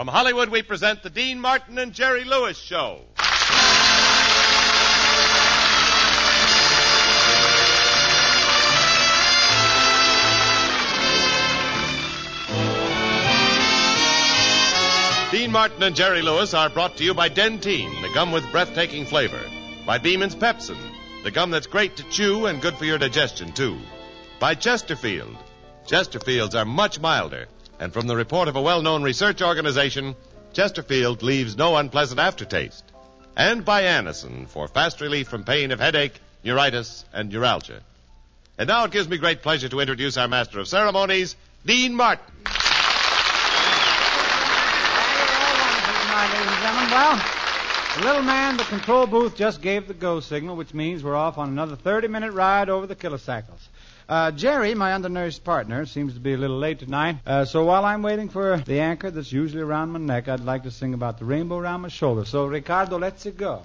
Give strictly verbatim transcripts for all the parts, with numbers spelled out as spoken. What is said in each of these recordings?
From Hollywood, we present the Dean Martin and Jerry Lewis Show. Dean Martin and Jerry Lewis are brought to you by Dentyne, the gum with breathtaking flavor. By Beeman's Pepsin, the gum that's great to chew and good for your digestion, too. By Chesterfield. Chesterfields are much milder, and from the report of a well-known research organization, Chesterfield leaves no unpleasant aftertaste. And by Anacin, for fast relief from pain of headache, neuritis, and neuralgia. And now it gives me great pleasure to introduce our master of ceremonies, Dean Martin. Ladies and gentlemen, well, the little man at the control booth just gave the go signal, which means we're off on another thirty-minute ride over the kilosacles. Uh, Jerry, my undernourished partner, seems to be a little late tonight, uh, so while I'm waiting for the anchor that's usually around my neck, I'd like to sing about the rainbow around my shoulder. So, Ricardo, let's it go.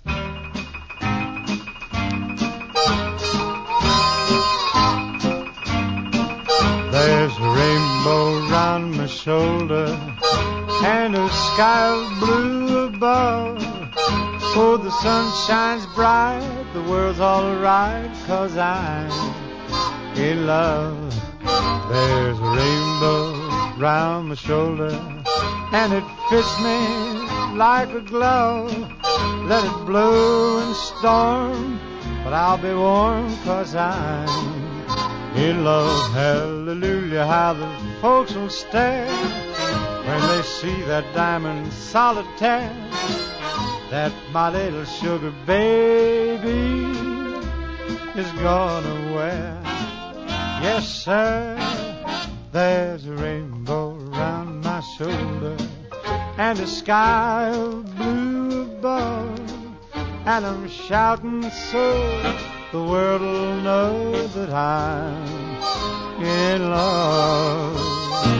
There's a rainbow around my shoulder and a sky of blue above. Oh, the sun shines bright, the world's all right, 'cause I'm in love. There's a rainbow round my shoulder and it fits me like a glove. Let it blow and storm, but I'll be warm 'cause I'm in love. Hallelujah, how the folks will stare when they see that diamond solitaire that my little sugar baby is gonna wear. Yes, sir, there's a rainbow around my shoulder and a sky of blue above, and I'm shouting so the world will know that I'm in love.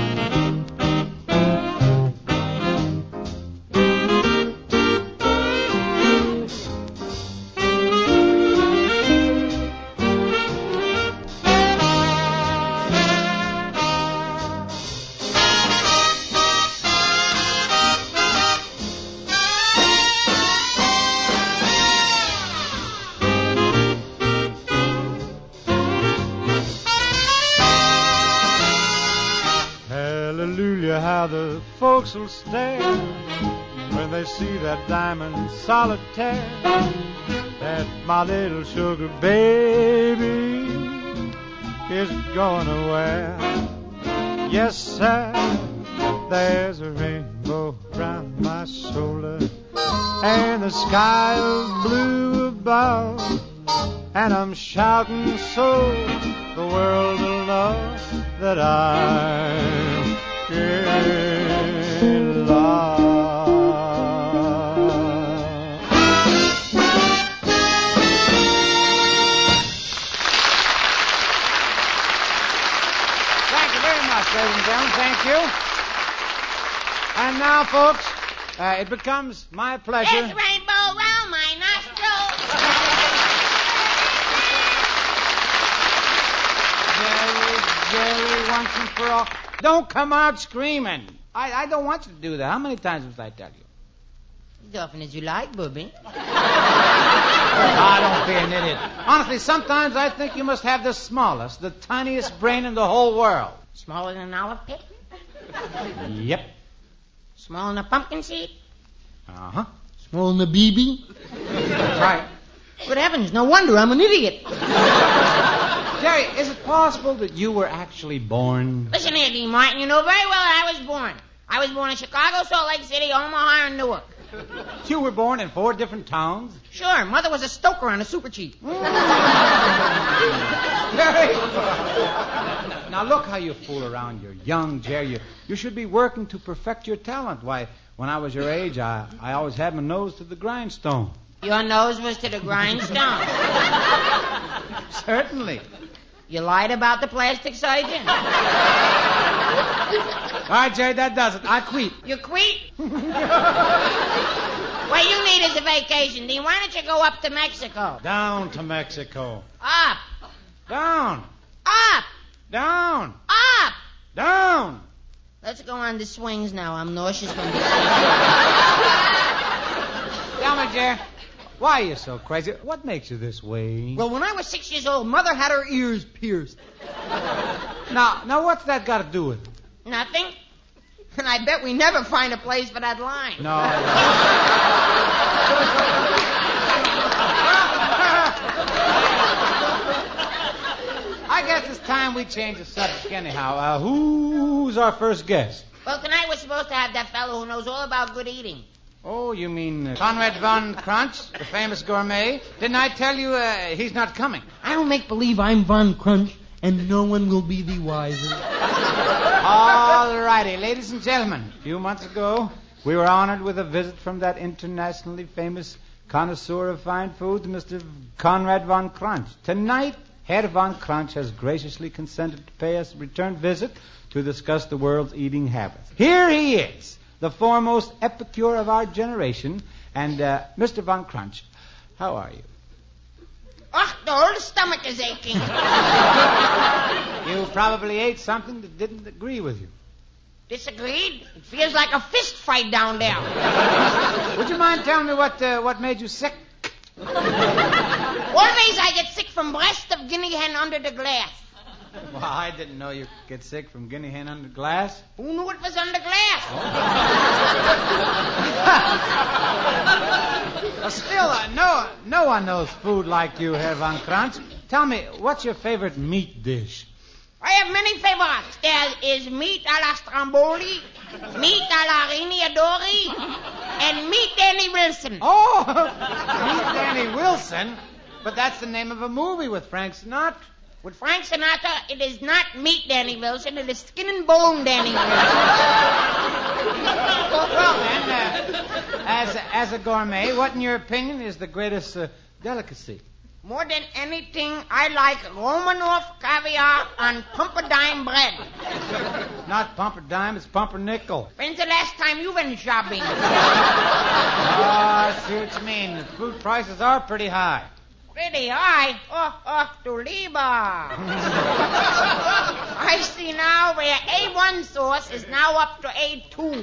How the folks will stare when they see that diamond solitaire that my little sugar baby is gonna wear. Yes, sir, there's a rainbow round my shoulder and the sky of blue above, and I'm shouting so the world will know that I'm in love. Thank you very much, ladies and gentlemen. Thank you. And now, folks, uh, it becomes my pleasure. There's a rainbow round my nostrils. Jerry, Jerry, once and for all. Don't come out screaming. I, I don't want you to do that. How many times must I tell you? As often as you like, Booby. Ah, don't be an idiot. Honestly, sometimes I think you must have the smallest, the tiniest brain in the whole world. Smaller than an olive pit? Yep. Smaller than a pumpkin seed? Uh-huh. Smaller than a B B? That's right. Good heavens, no wonder I'm an idiot. Jerry, is it possible that you were actually born? Listen here, Dean Martin, you know very well that I was born. I was born in Chicago, Salt Lake City, Omaha, and Newark. You were born in four different towns? Sure, Mother was a stoker on a super cheap. Jerry! Now, look how you fool around. You're young, Jerry. You, you should be working to perfect your talent. Why, when I was your age, I, I always had my nose to the grindstone. Your nose was to the grindstone. Certainly. You lied about the plastic surgeon. All right, Jerry, that does it. I quit. You quit? What you need is a vacation, Dean. Why don't you go up to Mexico? Down to Mexico. Up. Down. Up. Down. Up. Down. Let's go on the swings now. I'm nauseous from the Tell me, Jerry, why are you so crazy? What makes you this way? Well, when I was six years old, Mother had her ears pierced. Now, now, what's that got to do with it? Nothing. And I bet we never find a place for that line. No. I guess it's time we change the subject anyhow. Uh, who's our first guest? Well, tonight we're supposed to have that fellow who knows all about good eating. Oh, you mean uh, Conrad von Crunch, the famous gourmet? Didn't I tell you uh, he's not coming? I'll make believe I'm Von Crunch, and no one will be the wiser. All righty, ladies and gentlemen. A few months ago, we were honored with a visit from that internationally famous connoisseur of fine foods, Mister Conrad von Crunch. Tonight, Herr von Crunch has graciously consented to pay us a return visit to discuss the world's eating habits. Here he is, the foremost epicure of our generation. And, uh, Mister Von Crunch, how are you? Oh, the whole stomach is aching. You probably ate something that didn't agree with you. Disagreed? It feels like a fist fight down there. Would you mind telling me what uh, what made you sick? Always I get sick from breast of guinea hen under the glass. Well, I didn't know you could get sick from guinea hen under glass. Who knew it was under glass? Well, still, uh, no, no one knows food like you, Herr Von Crunch. Tell me, what's your favorite meat dish? I have many favorites. There is meat a la Stromboli, meat a la Riniadori, and meat Danny Wilson. Oh, meat Danny Wilson? But that's the name of a movie with Frank Sinatra. With Frank Sinatra, it is not meat Danny Wilson, it is skin and bone Danny Wilson. Well, then, uh, as, as a gourmet, what, in your opinion, is the greatest uh, delicacy? More than anything, I like Romanoff caviar on pumpernickel bread. Not Pumperdime, it's Pumpernickel. When's the last time you went shopping? Oh, I see what you mean. The food prices are pretty high. Pretty high? Oh, oh, du lieber. I see now where A one sauce is now up to A two.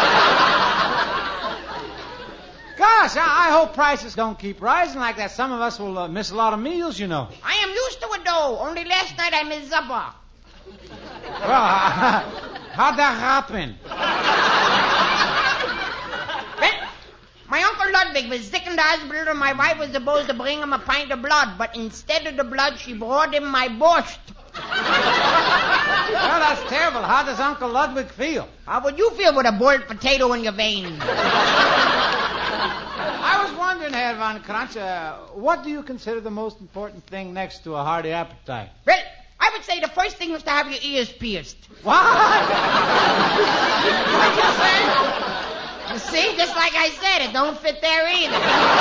Gosh, I, I hope prices don't keep rising like that. Some of us will uh, miss a lot of meals, you know. I am used to it, though. Only last night I missed supper. Well, how'd that happen? Well, my Uncle Ludwig was sick in the hospital, and my wife was supposed to bring him a pint of blood, but instead of the blood, she brought him my borscht. Well, that's terrible. How does Uncle Ludwig feel? How would you feel with a boiled potato in your veins? I was wondering, Herr Von Crunch, uh, what do you consider the most important thing next to a hearty appetite? Well, I would say the first thing was to have your ears pierced. What? What you say? You see, just like I said, it don't fit there either.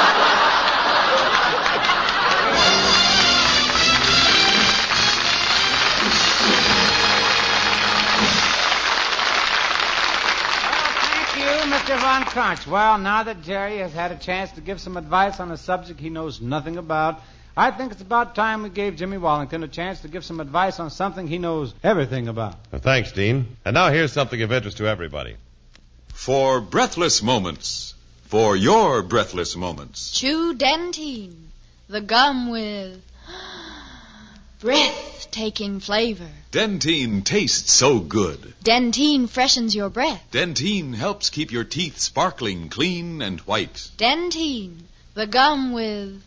Mister Von Crunch. Well, now that Jerry has had a chance to give some advice on a subject he knows nothing about, I think it's about time we gave Jimmy Wallington a chance to give some advice on something he knows everything about. Well, thanks, Dean. And now here's something of interest to everybody. For breathless moments, for your breathless moments. Chew Dentine, the gum with breathtaking flavor. Dentine tastes so good. Dentine freshens your breath. Dentine helps keep your teeth sparkling clean and white. Dentine, the gum with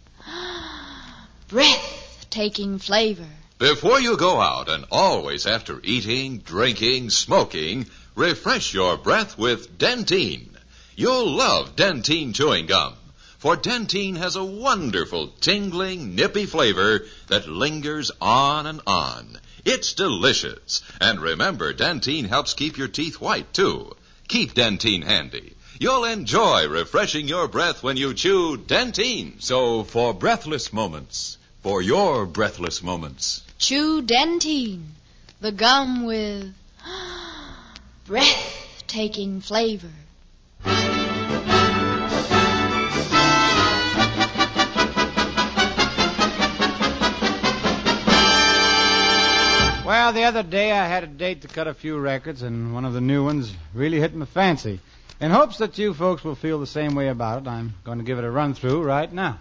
breathtaking flavor. Before you go out, and always after eating, drinking, smoking, refresh your breath with Dentine. You'll love Dentine chewing gum, for Dentine has a wonderful, tingling, nippy flavor that lingers on and on. It's delicious. And remember, Dentine helps keep your teeth white, too. Keep Dentine handy. You'll enjoy refreshing your breath when you chew Dentine. So, for breathless moments, for your breathless moments, Chew Dentine, the gum with breathtaking flavor. Well, Well, the other day I had a date to cut a few records, and one of the new ones really hit my fancy. In hopes that you folks will feel the same way about it, I'm going to give it a run-through right now.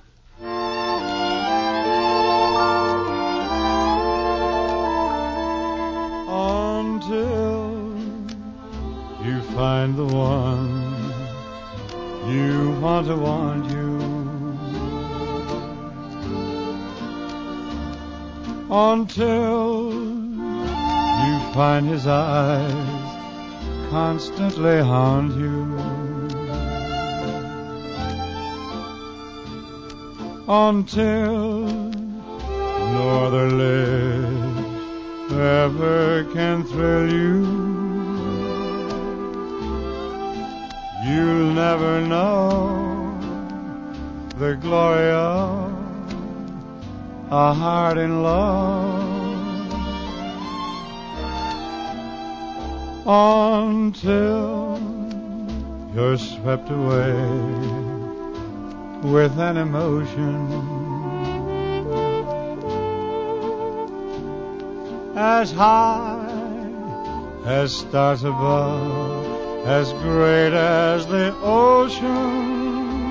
Until you find the one you want to want you. Until you find his eyes constantly haunt you. Until no other lips ever can thrill you. You'll never know the glory of a heart in love. Until you're swept away with an emotion as high as stars above, as great as the ocean.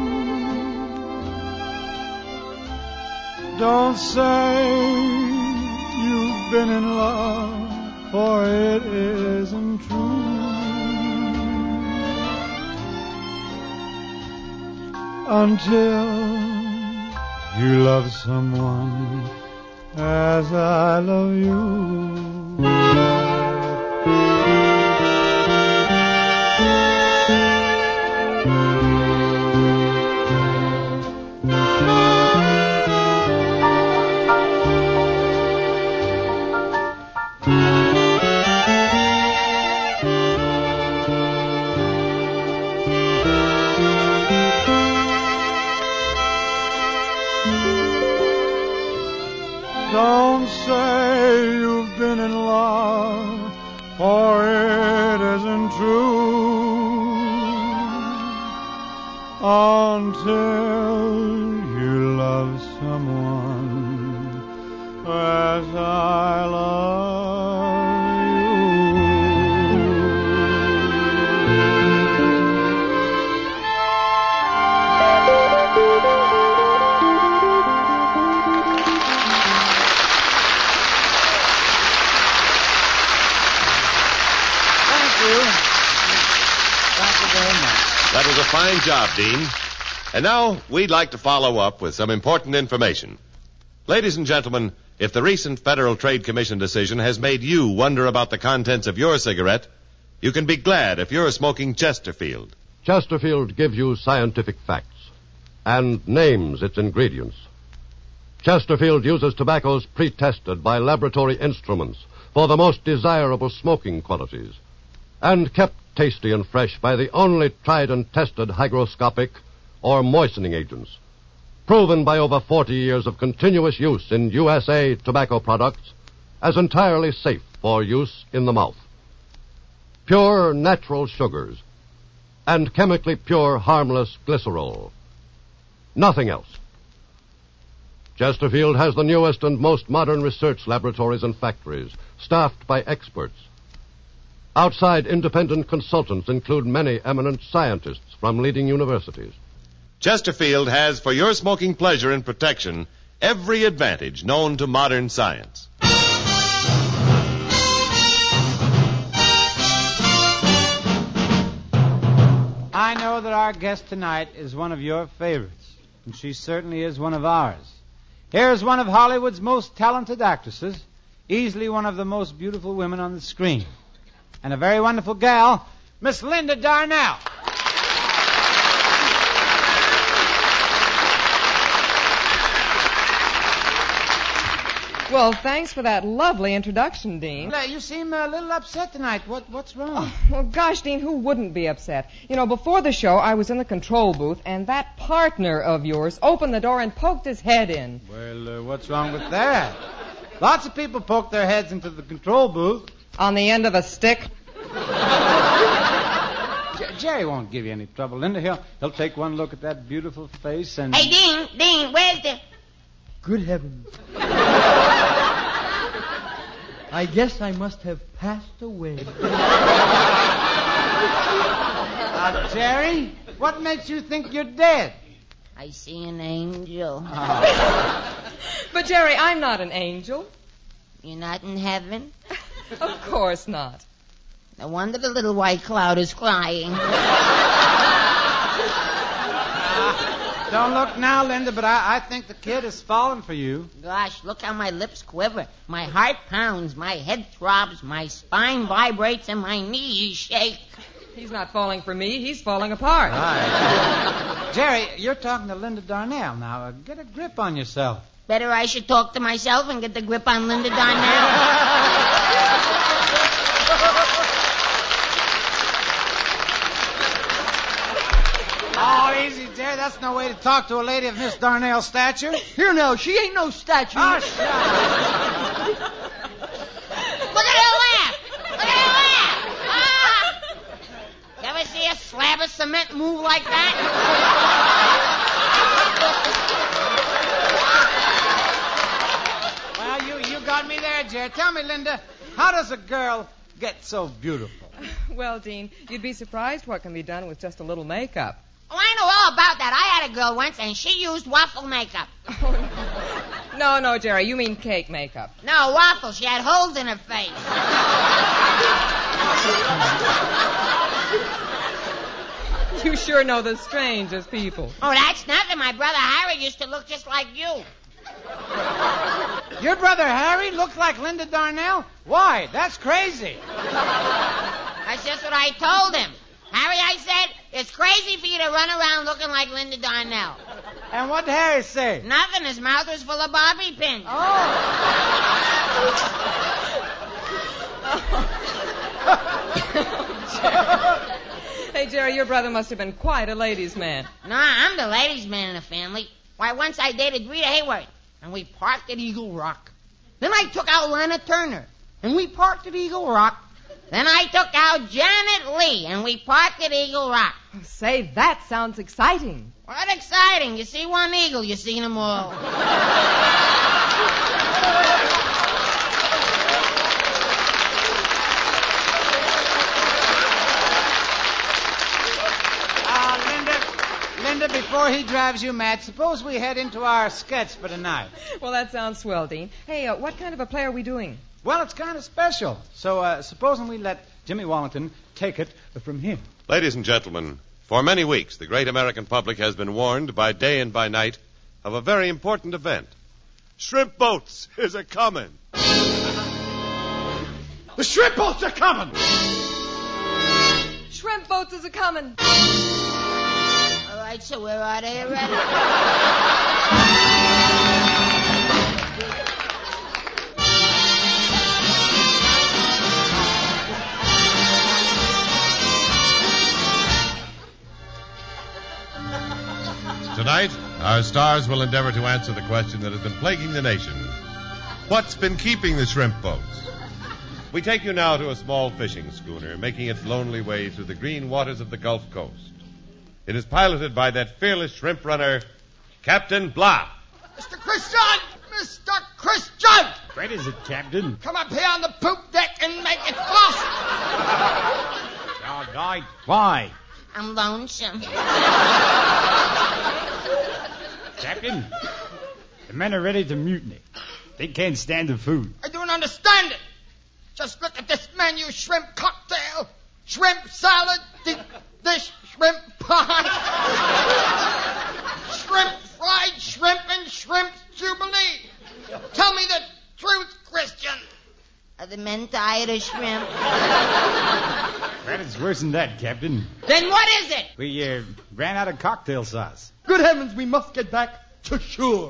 Don't say you've been in love, for it isn't true. Until you love someone as I love you. Don't say you've been in love, for it isn't true. Until you love someone as I love you. That was a fine job, Dean. And now we'd like to follow up with some important information. Ladies and gentlemen, if the recent Federal Trade Commission decision has made you wonder about the contents of your cigarette, you can be glad if you're smoking Chesterfield. Chesterfield gives you scientific facts and names its ingredients. Chesterfield uses tobaccos pre-tested by laboratory instruments for the most desirable smoking qualities and kept tasty and fresh by the only tried and tested hygroscopic or moistening agents, proven by over forty years of continuous use in U S A tobacco products as entirely safe for use in the mouth. Pure natural sugars and chemically pure harmless glycerol. Nothing else. Chesterfield has the newest and most modern research laboratories and factories, staffed by experts. Outside independent consultants include many eminent scientists from leading universities. Chesterfield has, for your smoking pleasure and protection, every advantage known to modern science. I know that our guest tonight is one of your favorites, and she certainly is one of ours. Here's one of Hollywood's most talented actresses, easily one of the most beautiful women on the screen, and a very wonderful gal, Miss Linda Darnell. Well, thanks for that lovely introduction, Dean. Well, you seem a little upset tonight. What, what's wrong? Oh, well, gosh, Dean, who wouldn't be upset? You know, before the show, I was in the control booth, and that partner of yours opened the door and poked his head in. Well, uh, what's wrong with that? Lots of people poke their heads into the control booth. On the end of a stick? J- Jerry won't give you any trouble, Linda. He'll, he'll take one look at that beautiful face and... Hey, Dean, Dean, where's the... Good heavens. I guess I must have passed away. Uh, Jerry, what makes you think you're dead? I see an angel. But, Jerry, I'm not an angel. You're not in heaven? Of course not. No wonder the little white cloud is crying. Don't look now, Linda, but I, I think the kid is falling for you. Gosh, look how my lips quiver. My heart pounds, my head throbs, my spine vibrates, and my knees shake. He's not falling for me. He's falling apart. Right. Jerry, you're talking to Linda Darnell now. Uh, get a grip on yourself. Better I should talk to myself and get the grip on Linda Darnell. Oh, easy, Jerry. That's no way to talk to a lady of Miss Darnell's stature. Here now, she ain't no statue. Oh, shut up. Look at her laugh! Look at her laugh! Ah! You ever see a slab of cement move like that? Well, you, you got me there, Jerry. Tell me, Linda, how does a girl get so beautiful? Well, Dean, you'd be surprised what can be done with just a little makeup. Oh, I know all about that. I had a girl once, and she used waffle makeup. No, no, Jerry, you mean cake makeup. No, waffle. She had holes in her face. You sure know the strangest people. Oh, that's nothing. My brother Harry used to look just like you. Your brother Harry looks like Linda Darnell? Why? That's crazy. That's just what I told him. Harry, I said, it's crazy for you to run around looking like Linda Darnell. And what did Harry say? Nothing. His mouth was full of bobby pins. Oh. Hey, Jerry, your brother must have been quite a ladies' man. No, I'm the ladies' man in the family. Why, once I dated Rita Hayworth, and we parked at Eagle Rock. Then I took out Lana Turner, and we parked at Eagle Rock. Then I took out Janet Leigh, and we parked at Eagle Rock. Say, that sounds exciting. What exciting? You see one eagle, you seen them all. Uh, Linda, Linda, before he drives you mad, suppose we head into our sketch for tonight. Well, that sounds swell, Dean. Hey, uh, what kind of a play are we doing? Well, it's kind of special. So, uh, supposing we let Jimmy Wallington take it from him. Ladies and gentlemen, for many weeks, the great American public has been warned by day and by night of a very important event. Shrimp boats is a coming. The shrimp boats are coming! Shrimp boats is a-coming. All right, so we're out of here, ready? Tonight, our stars will endeavor to answer the question that has been plaguing the nation. What's been keeping the shrimp boats? We take you now to a small fishing schooner making its lonely way through the green waters of the Gulf Coast. It is piloted by that fearless shrimp runner, Captain Blah. Mister Christian! Mister Christian! What is it, Captain? Come up here on the poop deck and make it fast! Oh, God. Why? I'm lonesome. Captain, the men are ready to mutiny. They can't stand the food. I don't understand it. Just look at this menu: shrimp cocktail, shrimp salad, deep dish shrimp pie, shrimp fried shrimp, and shrimp jubilee. Tell me the truth, Christian. Are the men tired of shrimp? That is worse than that, Captain. Then what is it? We uh, ran out of cocktail sauce. Good heavens, we must get back to shore.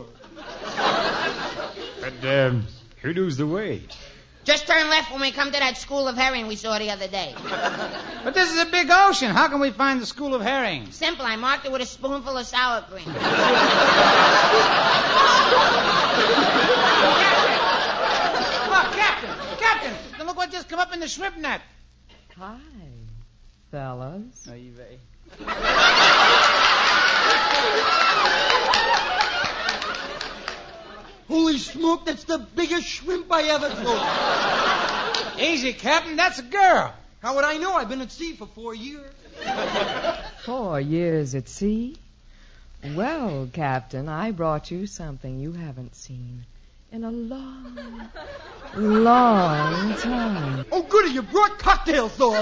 But um, who knows the way? Just turn left when we come to that school of herring we saw the other day. But this is a big ocean. How can we find the school of herring? Simple. I marked it with a spoonful of sour cream. Look, Captain! Captain! Look what just come up in the shrimp net. Hi, fellas. Oh, you may. Holy smoke, that's the biggest shrimp I ever saw. Easy, Captain. That's a girl. How would I know? I've been at sea for four years. Four years at sea? Well, Captain, I brought you something you haven't seen in a long, long time. Oh, goody, you brought cocktails, though.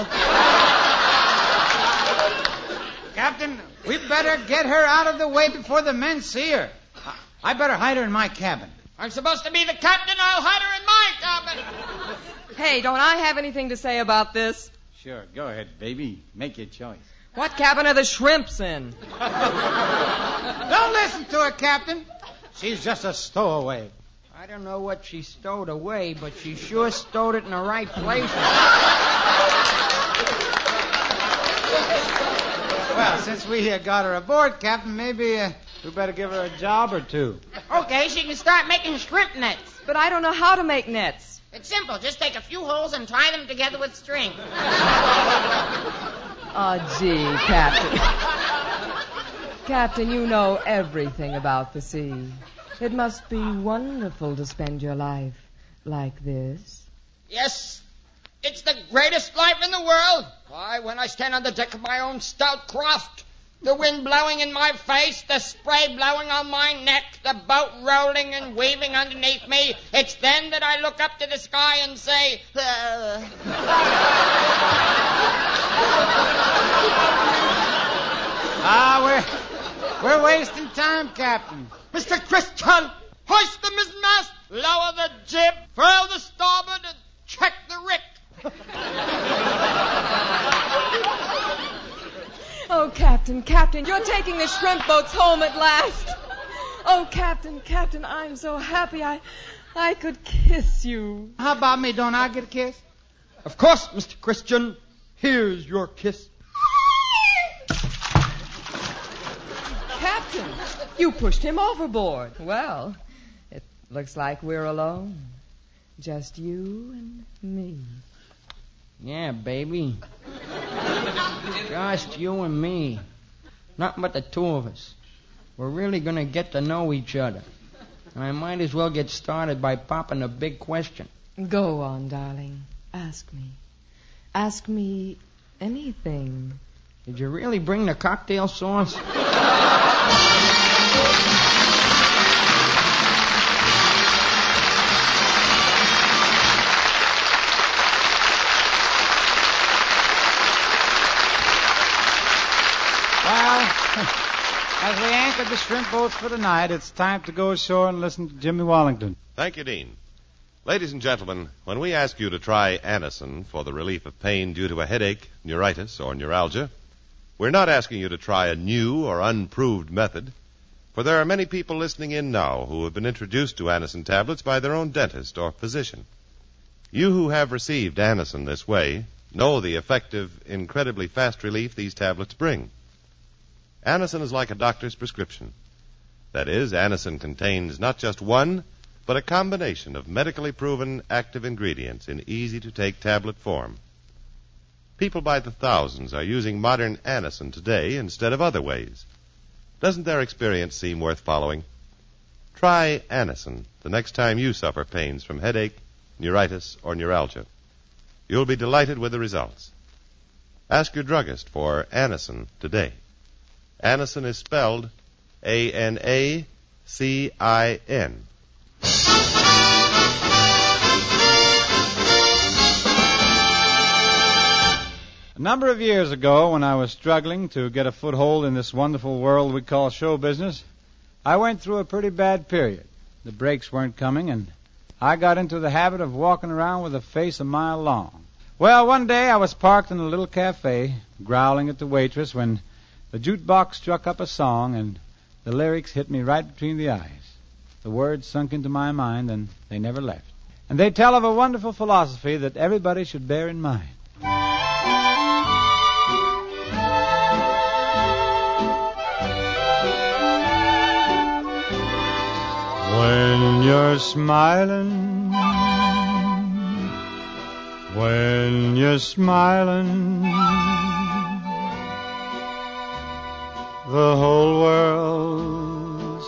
Captain, we better get her out of the way before the men see her. I better hide her in my cabin. I'm supposed to be the captain. I'll hide her in my cabin. Hey, don't I have anything to say about this? Sure, go ahead, baby. Make your choice. What cabin are the shrimps in? Don't listen to her, Captain. She's just a stowaway. I don't know what she stowed away, but she sure stowed it in the right place. Well, since we uh, got her aboard, Captain, maybe uh, we better give her a job or two. Okay, she can start making shrimp nets. But I don't know how to make nets. It's simple. Just take a few holes and tie them together with string. Oh, gee, Captain. Captain, you know everything about the sea. It must be wonderful to spend your life like this. Yes, it's the greatest life in the world. Why, when I stand on the deck of my own stout craft, the wind blowing in my face, the spray blowing on my neck, the boat rolling and waving underneath me, it's then that I look up to the sky and say, uh... Ah, we're, we're wasting time, Captain. Mister Christian, hoist the mizzenmast, lower the jib, furl the starboard, and check the rick. Oh, Captain, Captain, you're taking the shrimp boats home at last. Oh, Captain, Captain, I'm so happy I I could kiss you. How about me? Don't I get a kiss? Of course, Mister Christian. Here's your kiss. Captain, you pushed him overboard. Well, it looks like we're alone. Just you and me. Yeah, baby. Just you and me. Nothing but the two of us. We're really going to get to know each other. And I might as well get started by popping a big question. Go on, darling. Ask me. Ask me anything. Did you really bring the cocktail sauce? As we anchored the shrimp boats for the night, it's time to go ashore and listen to Jimmy Wallington. Thank you, Dean. Ladies and gentlemen, when we ask you to try Anacin for the relief of pain due to a headache, neuritis, or neuralgia, we're not asking you to try a new or unproved method, for there are many people listening in now who have been introduced to Anacin tablets by their own dentist or physician. You who have received Anacin this way know the effective, incredibly fast relief these tablets bring. Anacin is like a doctor's prescription. That is, Anacin contains not just one, but a combination of medically proven active ingredients in easy-to-take tablet form. People by the thousands are using modern Anacin today instead of other ways. Doesn't their experience seem worth following? Try Anacin the next time you suffer pains from headache, neuritis, or neuralgia. You'll be delighted with the results. Ask your druggist for Anacin today. Anacin is spelled A N A C I N. A number of years ago, when I was struggling to get a foothold in this wonderful world we call show business, I went through a pretty bad period. The breaks weren't coming, and I got into the habit of walking around with a face a mile long. Well, one day I was parked in a little cafe, growling at the waitress, when the jukebox struck up a song, and the lyrics hit me right between the eyes. The words sunk into my mind, and they never left. And they tell of a wonderful philosophy that everybody should bear in mind. When you're smiling, when you're smiling, the whole world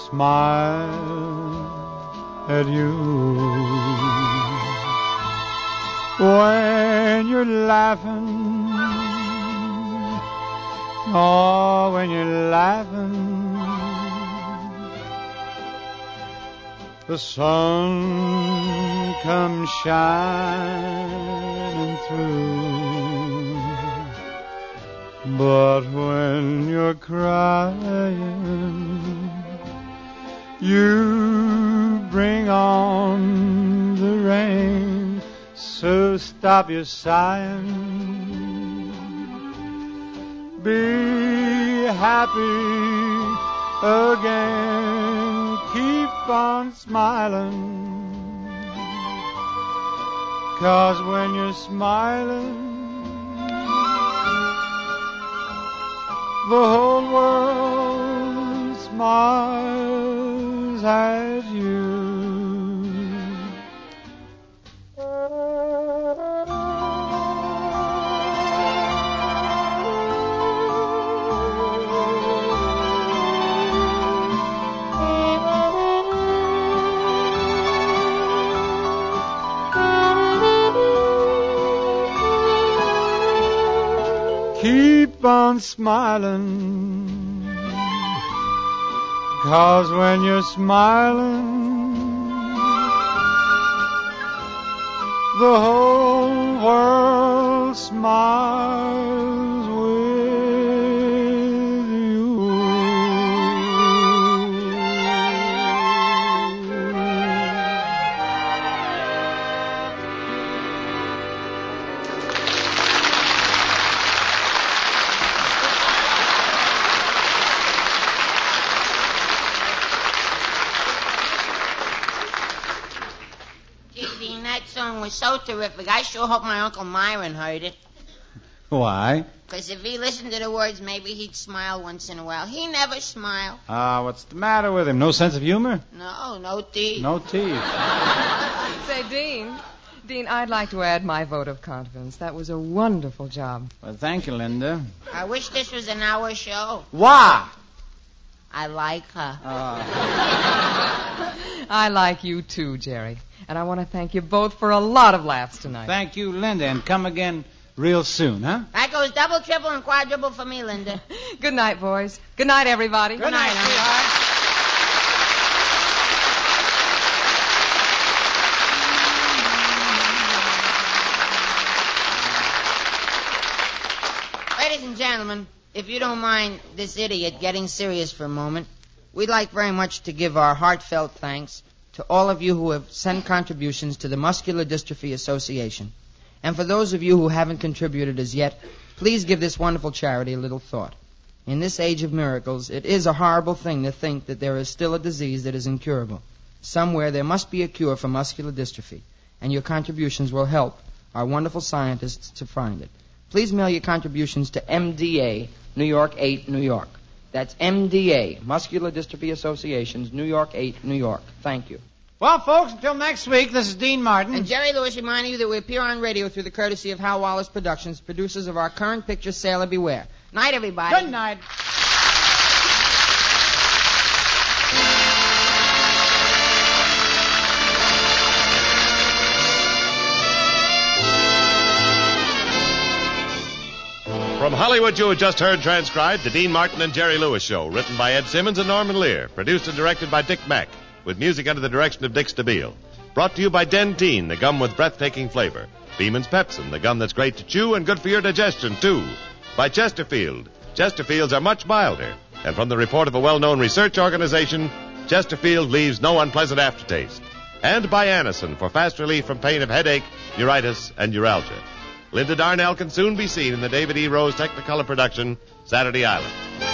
smiles at you. when you're laughing. Oh, when you're laughing. The sun comes shining through. But when you're crying, you bring on the rain. So stop your sighing. Be happy again. Keep on smiling. 'Cause when you're smiling, the whole world smiles at you. Keep on smiling, 'cause when you're smiling, the whole world smiles with you. That song was so terrific. I sure hope my Uncle Myron heard it. Why? Because if he listened to the words, maybe he'd smile once in a while. He never smiled. Ah, uh, what's the matter with him? No sense of humor? No, no teeth. No teeth. Say, Dean, Dean, I'd like to add my vote of confidence. That was a wonderful job. Well, thank you, Linda. I wish this was an hour show. Why? I like her. Uh. I like you too, Jerry. And I want to thank you both for a lot of laughs tonight. Thank you, Linda, and come again real soon, huh? That goes double, triple, and quadruple for me, Linda. Good night, boys. Good night, everybody. Good, Good night, night sweetheart. Ladies and gentlemen, if you don't mind this idiot getting serious for a moment, we'd like very much to give our heartfelt thanks to all of you who have sent contributions to the Muscular Dystrophy Association. And for those of you who haven't contributed as yet, please give this wonderful charity a little thought. In this age of miracles, it is a horrible thing to think that there is still a disease that is incurable. Somewhere there must be a cure for muscular dystrophy, and your contributions will help our wonderful scientists to find it. Please mail your contributions to M D A, New York eight, New York. That's M D A, Muscular Dystrophy Association's New York eight, New York. Thank you. Well, folks, until next week, this is Dean Martin. And Jerry Lewis reminding you that we appear on radio through the courtesy of Hal Wallace Productions, producers of our current picture, Sailor Beware. Night, everybody. Good night. From Hollywood, you have just heard transcribed The Dean Martin and Jerry Lewis Show, written by Ed Simmons and Norman Lear, produced and directed by Dick Mack, with music under the direction of Dick Stabile. Brought to you by Dentyne, the gum with breathtaking flavor. Beeman's Pepsin, the gum that's great to chew and good for your digestion, too. By Chesterfield. Chesterfields are much milder. And from the report of a well-known research organization, Chesterfield leaves no unpleasant aftertaste. And by Anacin for fast relief from pain of headache, neuritis, and neuralgia. Linda Darnell can soon be seen in the David E. Rose Technicolor production, Saturday Island.